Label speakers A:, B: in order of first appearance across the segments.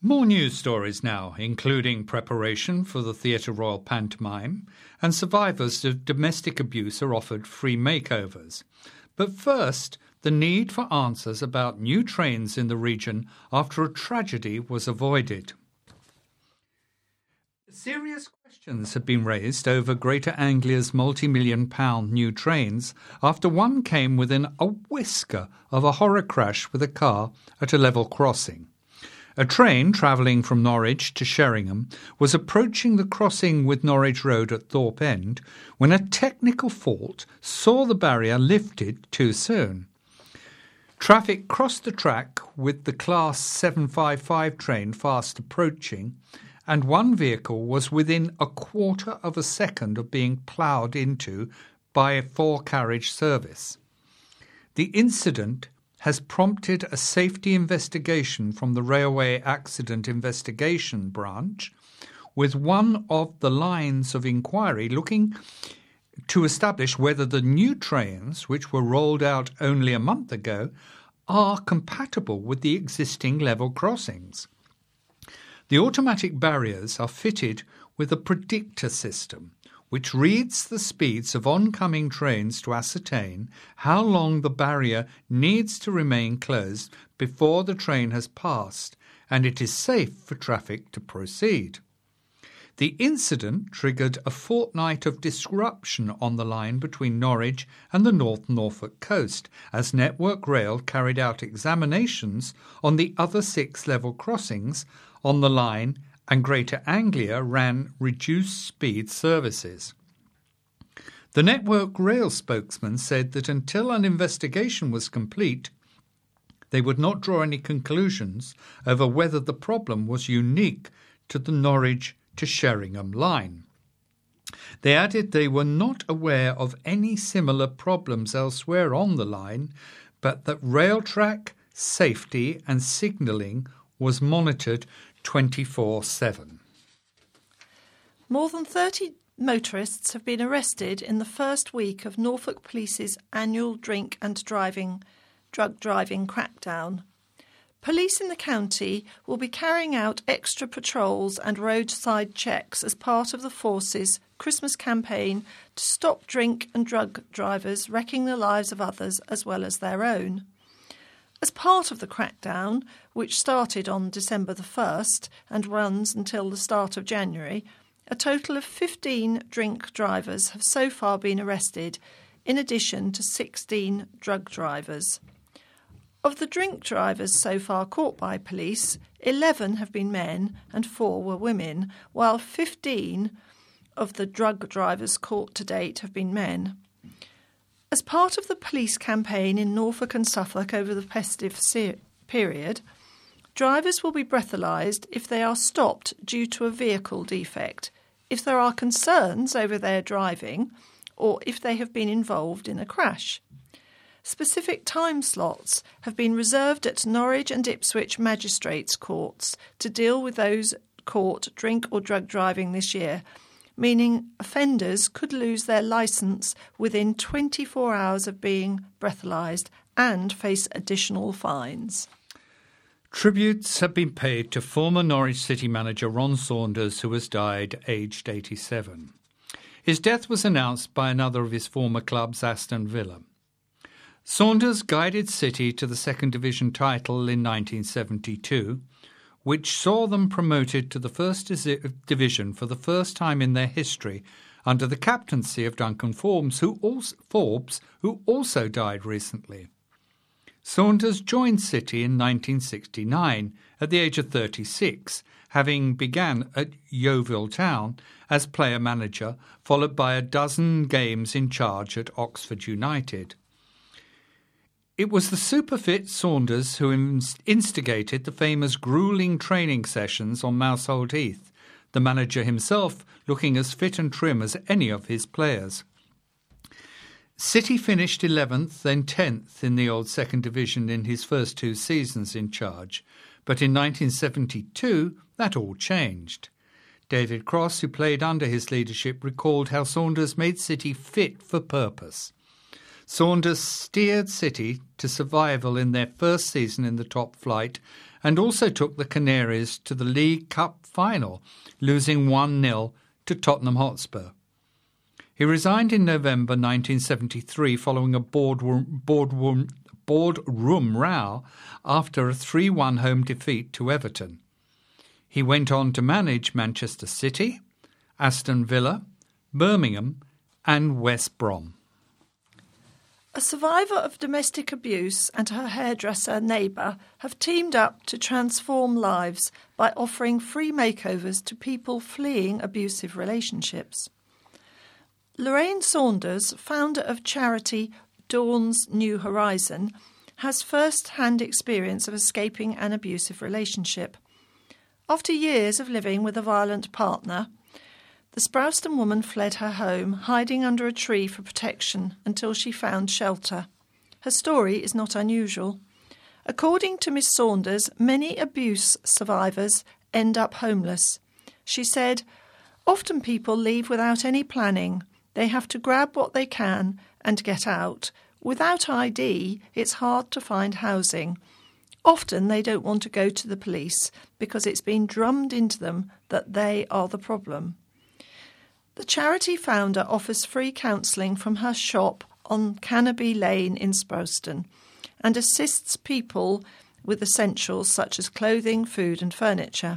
A: More news stories now, including preparation for the Theatre Royal pantomime, and survivors of domestic abuse are offered free makeovers. But first, the need for answers about new trains in the region after a tragedy was avoided. Serious questions have been raised over Greater Anglia's multi-million-pound new trains after one came within a whisker of a horror crash with a car at a level crossing. A train travelling from Norwich to Sheringham was approaching the crossing with Norwich Road at Thorpe End when a technical fault saw the barrier lifted too soon. Traffic crossed the track with the Class 755 train fast approaching, and one vehicle was within a quarter of a second of being ploughed into by a four-carriage service. The incident has prompted a safety investigation from the Railway Accident Investigation Branch, with one of the lines of inquiry looking to establish whether the new trains, which were rolled out only a month ago, are compatible with the existing level crossings. The automatic barriers are fitted with a predictor system, which reads the speeds of oncoming trains to ascertain how long the barrier needs to remain closed before the train has passed and it is safe for traffic to proceed. The incident triggered a fortnight of disruption on the line between Norwich and the North Norfolk coast, as Network Rail carried out examinations on the other 6 level crossings on the line, and Greater Anglia ran reduced speed services. The Network Rail spokesman said that until an investigation was complete, they would not draw any conclusions over whether the problem was unique to the Norwich to Sheringham line. They added they were not aware of any similar problems elsewhere on the line, but that rail track, safety and signalling was monitored 24/7.
B: More than 30 motorists have been arrested in the first week of Norfolk Police's annual drink and drug driving crackdown. Police in the county will be carrying out extra patrols and roadside checks as part of the force's Christmas campaign to stop drink and drug drivers wrecking the lives of others as well as their own. As part of the crackdown, which started on December the 1st and runs until the start of January, a total of 15 drink drivers have so far been arrested, in addition to 16 drug drivers. Of the drink drivers so far caught by police, 11 have been men and 4 were women, while 15 of the drug drivers caught to date have been men. As part of the police campaign in Norfolk and Suffolk over the festive period, drivers will be breathalyzed if they are stopped due to a vehicle defect, if there are concerns over their driving, or if they have been involved in a crash. Specific time slots have been reserved at Norwich and Ipswich magistrates' courts to deal with those caught drink or drug driving this year, meaning offenders could lose their licence within 24 hours of being breathalyzed and face additional fines.
A: Tributes have been paid to former Norwich City manager Ron Saunders, who has died aged 87. His death was announced by another of his former clubs, Aston Villa. Saunders guided City to the Second Division title in 1972, which saw them promoted to the First Division for the first time in their history under the captaincy of Duncan Forbes, who also died recently. Saunders joined City in 1969 at the age of 36, having begun at Yeovil Town as player-manager, followed by a dozen games in charge at Oxford United. It was the super-fit Saunders who instigated the famous gruelling training sessions on Mousehold Heath, the manager himself looking as fit and trim as any of his players. City finished 11th, then 10th in the old Second Division in his first 2 seasons in charge, but in 1972 that all changed. David Cross, who played under his leadership, recalled how Saunders made City fit for purpose. Saunders steered City to survival in their first season in the top flight and also took the Canaries to the League Cup final, losing 1-0 to Tottenham Hotspur. He resigned in November 1973 following a boardroom row after a 3-1 home defeat to Everton. He went on to manage Manchester City, Aston Villa, Birmingham and West Brom.
B: A survivor of domestic abuse and her hairdresser neighbour have teamed up to transform lives by offering free makeovers to people fleeing abusive relationships. Lorraine Saunders, founder of charity Dawn's New Horizon, has first-hand experience of escaping an abusive relationship. After years of living with a violent partner, the Sprowston woman fled her home, hiding under a tree for protection until she found shelter. Her story is not unusual. According to Miss Saunders, many abuse survivors end up homeless. She said, "Often people leave without any planning. They have to grab what they can and get out. Without ID, it's hard to find housing. Often they don't want to go to the police because it's been drummed into them that they are the problem." The charity founder offers free counselling from her shop on Cannaby Lane in Sprowston and assists people with essentials such as clothing, food and furniture.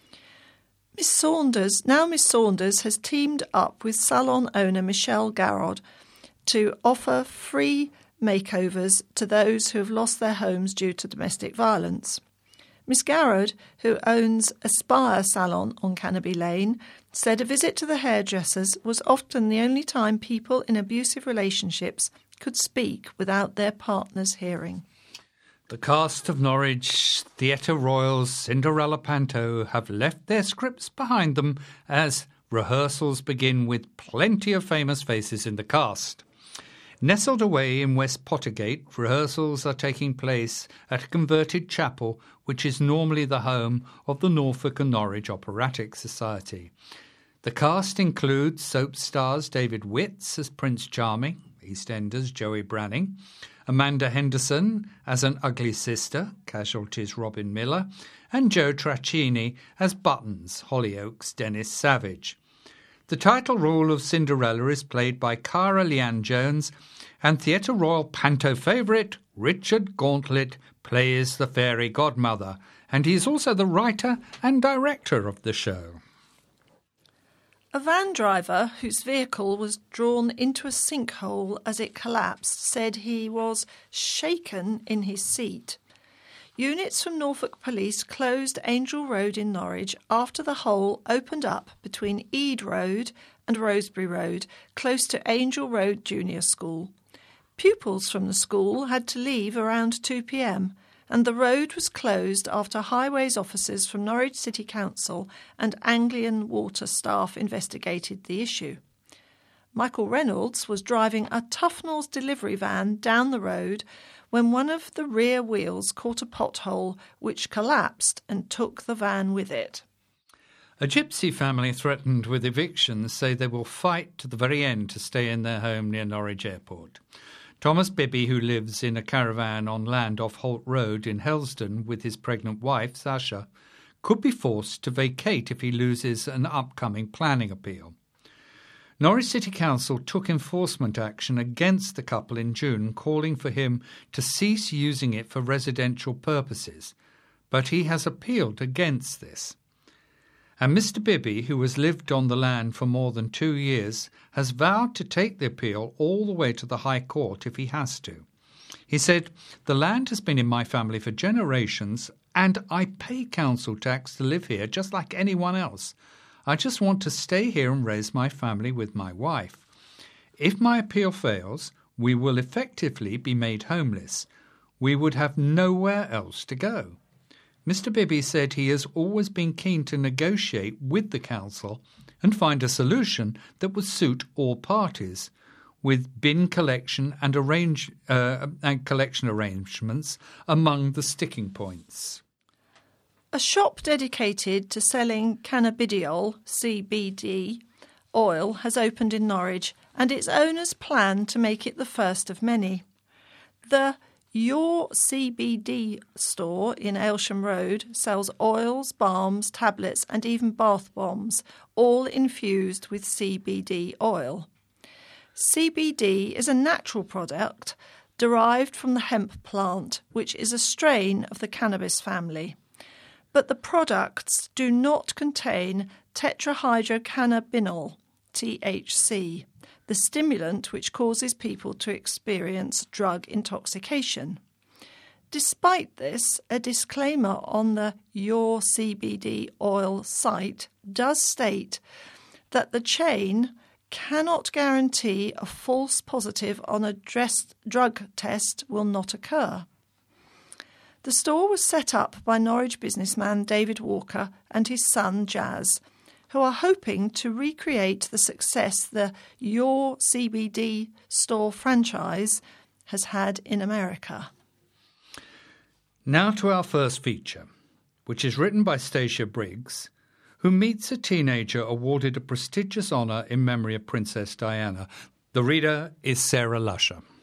B: Miss Saunders has teamed up with salon owner Michelle Garrod to offer free makeovers to those who have lost their homes due to domestic violence. Miss Garrod, who owns Aspire Salon on Cannaby Lane, said a visit to the hairdressers was often the only time people in abusive relationships could speak without their partner's hearing.
A: The cast of Norwich Theatre Royal's Cinderella Panto have left their scripts behind them as rehearsals begin with plenty of famous faces in the cast. Nestled away in West Pottergate, rehearsals are taking place at a converted chapel which is normally the home of the Norfolk and Norwich Operatic Society. The cast includes soap stars David Witts as Prince Charming, EastEnders Joey Branning, Amanda Henderson as an ugly sister, Casualty's Robin Miller, and Joe Tracchini as Buttons, Hollyoaks' Dennis Savage. The title role of Cinderella is played by Cara Leanne Jones, and Theatre Royal Panto favourite Richard Gauntlet plays the fairy godmother, and he is also the writer and director of the show.
B: A van driver whose vehicle was drawn into a sinkhole as it collapsed said he was shaken in his seat. Units from Norfolk Police closed Angel Road in Norwich after the hole opened up between Ede Road and Rosebery Road, close to Angel Road Junior School. Pupils from the school had to leave around 2 p.m, and the road was closed after highways officers from Norwich City Council and Anglian Water staff investigated the issue. Michael Reynolds was driving a Tufnell's delivery van down the road when one of the rear wheels caught a pothole which collapsed and took the van with it.
A: A gypsy family threatened with evictions say they will fight to the very end to stay in their home near Norwich Airport. Thomas Bibby, who lives in a caravan on land off Holt Road in Helston with his pregnant wife, Sasha, could be forced to vacate if he loses an upcoming planning appeal. Norwich City Council took enforcement action against the couple in June, calling for him to cease using it for residential purposes, but he has appealed against this. And Mr. Bibby, who has lived on the land for more than 2 years, has vowed to take the appeal all the way to the High Court if he has to. He said, "The land has been in my family for generations and I pay council tax to live here just like anyone else. I just want to stay here and raise my family with my wife. If my appeal fails, we will effectively be made homeless. We would have nowhere else to go." Mr. Bibby said he has always been keen to negotiate with the council and find a solution that would suit all parties, with bin collection and collection arrangements among the sticking points.
B: A shop dedicated to selling cannabidiol, CBD, oil has opened in Norwich, and its owners plan to make it the first of many. The Your CBD store in Aylsham Road sells oils, balms, tablets and even bath bombs, all infused with CBD oil. CBD is a natural product derived from the hemp plant, which is a strain of the cannabis family. But the products do not contain tetrahydrocannabinol, THC, the stimulant which causes people to experience drug intoxication. Despite this, a disclaimer on the Your CBD Oil site does state that the chain cannot guarantee a false positive on a drug test will not occur. The store was set up by Norwich businessman David Walker and his son Jazz, who are hoping to recreate the success the Your CBD store franchise has had in America.
A: Now to our first feature, which is written by Stacia Briggs, who meets a teenager awarded a prestigious honour in memory of Princess Diana. The reader is Sarah Lusher.